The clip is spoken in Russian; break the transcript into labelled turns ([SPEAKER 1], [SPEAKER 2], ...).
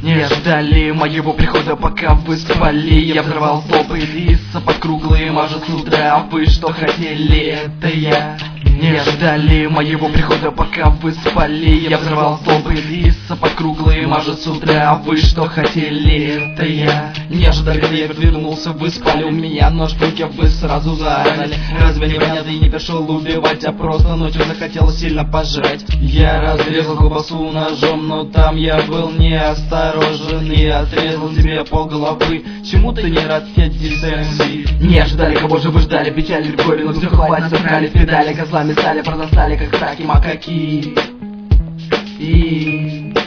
[SPEAKER 1] Не ждали моего прихода, пока вы спали. Я взрывал толпы лиц, под круглые мажут с утра. Вы что хотели, это я. Не ждали моего прихода, пока вы спали. Я взрывал толпы лиц, под круглые мажут с утра. Вы что хотели, это я. Не ожидали, когда я вернулся, вы спали. У меня нож в руке, вы сразу заорали. Разве не понятно, и не пришел убивать, а просто ночью захотелось сильно пожрать. Я разрезал колбасу ножом, но там я был неосторожен и отрезал тебе полголовы. Чему ты не рад, я DCMC? Не ожидали, кого же вы ждали, печаль, горе, но все хватит, запрягали в педали, козлами стали, продостали, как раки, макаки. И